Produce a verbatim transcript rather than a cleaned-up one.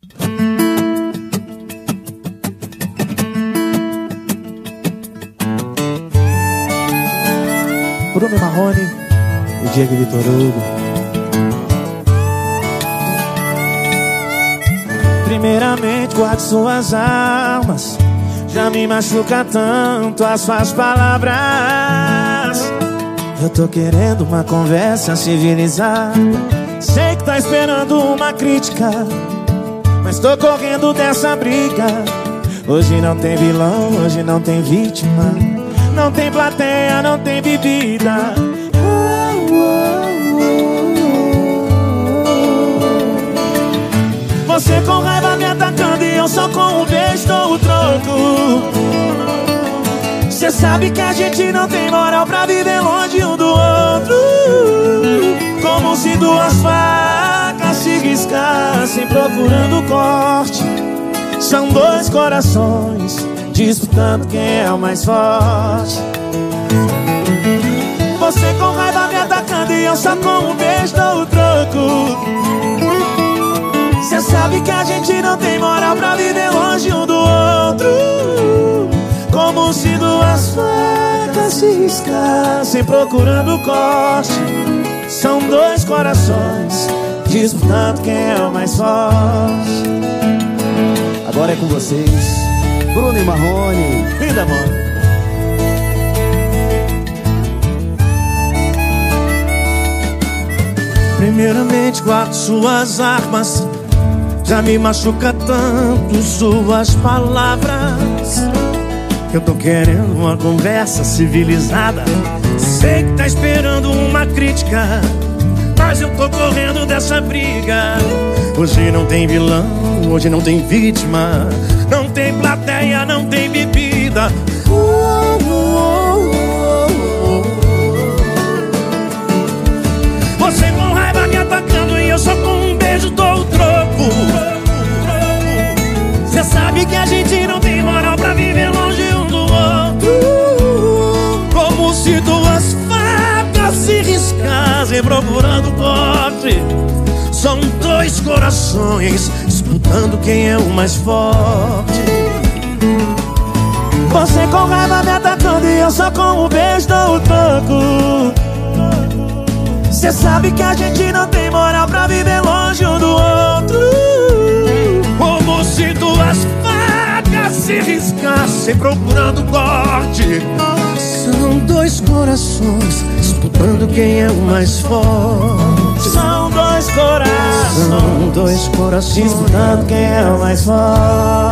Bruno Marrone e Diego Vitor Hugo. Primeiramente guarde suas armas, já me machuca tanto as suas palavras. Eu tô querendo uma conversa civilizada. Sei que tá esperando uma crítica, mas tô correndo dessa briga. Hoje não tem vilão, hoje não tem vítima, não tem plateia, não tem bebida. Você com raiva me atacando e eu só com um beijo dou o troco. Cê sabe que a gente não tem moral pra viver longe um do outro. Como se duas facas se riscassem procurando corte. São dois corações disputando quem é o mais forte. Você com raiva me atacando e eu só com um beijo dou o troco. Cê sabe que a gente não tem moral pra viver longe um do outro. Como se duas facas se riscassem procurando corte. São dois corações disputando quem é o mais forte. Agora é com vocês, Bruno e Marrone. Linda, mano. Primeiramente guarde suas armas, já me machuca tanto suas palavras. Eu tô querendo uma conversa civilizada. Sei que tá esperando uma crítica, mas eu tô correndo dessa briga. Hoje não tem vilão, hoje não tem vítima, não tem plateia, não tem bebida. Você com raiva me atacando e eu só com um beijo dou o troco. Cê sabe que a gente não tem moral pra viver longe um do outro. Como se duas facas se riscassem procurando corte. São dois corações disputando quem é o mais forte. Você com raiva me atacando e eu só com um beijo dou o troco. Cê sabe que a gente não tem moral pra viver longe um do outro. Como se duas facas se riscassem procurando corte. São dois corações disputando quem é o mais forte. São dois corações, São dois corações disputando quem é o mais forte.